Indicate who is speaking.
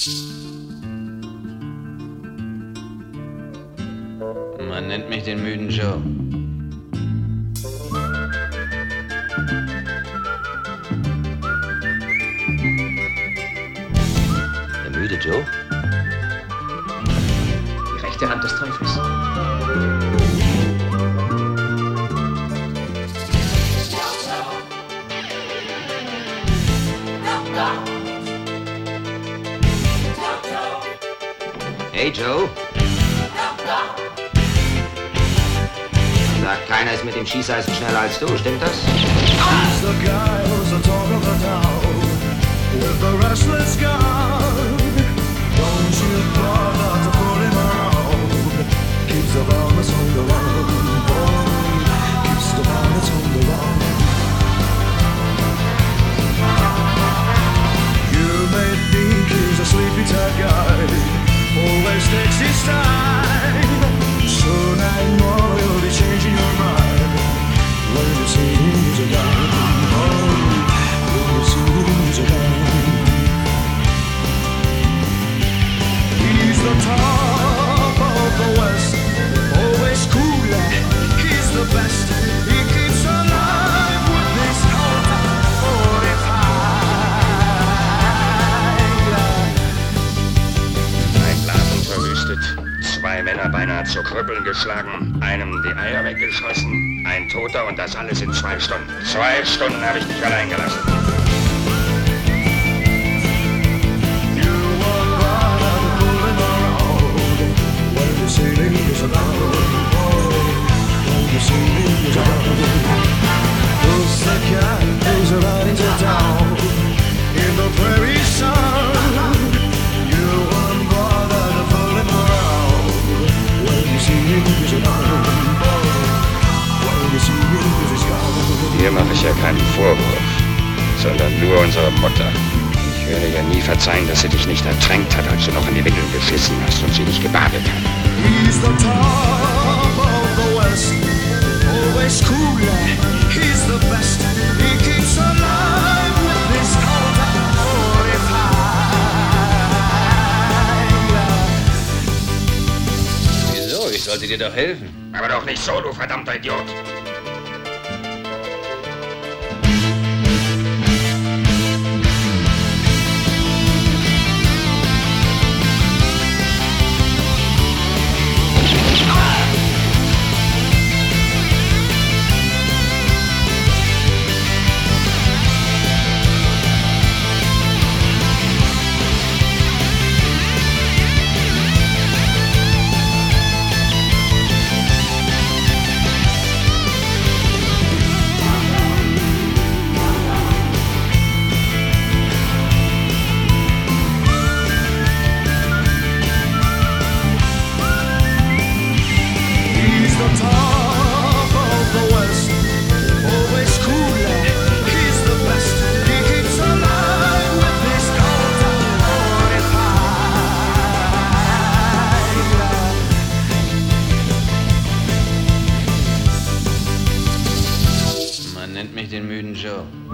Speaker 1: Man nennt mich den müden Joe. Der müde Joe?
Speaker 2: Die rechte Hand des Teufels.
Speaker 1: Hey Joe. Sagt, keiner ist mit dem Schießeisen schneller als du, stimmt das?
Speaker 3: He's the guy who's the talk of the town with the restless gun. Don't you bother to put him around. Keeps the bombers on the run. Keeps the bombers on the run. You may think he's a sleepy type guy. Always takes his time. Soon I know you'll be changing your mind. When you see he's a guy. When you see he's a guy. He's the top of the West. Always cool. He's the best. He keeps alive with this cold 45.
Speaker 4: Ein Laden verwüstet, 2 Männer beinahe zu Krüppeln geschlagen, einem die Eier weggeschossen, ein Toter und das alles in 2 Stunden. 2 Stunden habe ich mich allein gelassen. Dir mache ich ja keinen Vorwurf, sondern nur unserer Mutter. Ich werde ihr nie verzeihen, dass sie dich nicht ertränkt hat, als du noch in die Windeln geschissen hast und sie dich gebadet hat.
Speaker 3: He's the top of the West, always cool, he's the best, he keeps alive with his cold 45.
Speaker 1: Wieso? Ich sollte dir doch helfen.
Speaker 4: Aber doch nicht so, du verdammter Idiot!
Speaker 1: Man nennt mich den müden Joe.